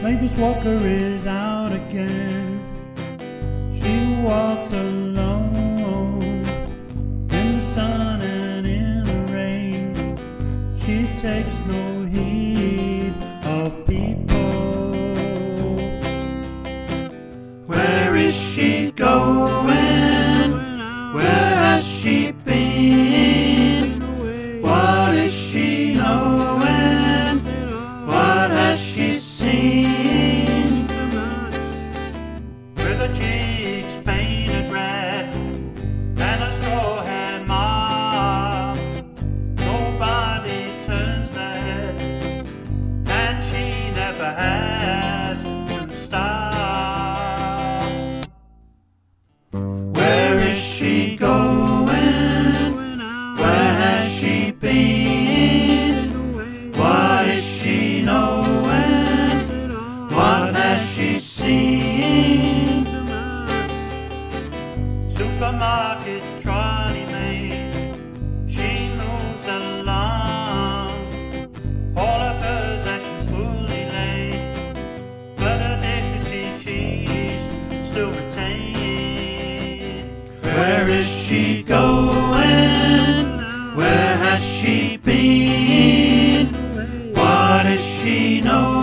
Mavis Walker is out again. She walks alone in the sun and in the rain. She takes no heed of people. Where is she going? Where has she been? What is she knowing? What has she seen? With her cheeks painted red and a straw hat mark, nobody turns their head, and she never has to stop. Where is she going? Where has she been? What is she knowing? What has she seen? Supermarket trolley maid, she moves along, all her possessions fully laid, but her dignity she's still retained. Where is she going? Where has she been? What is she knowing?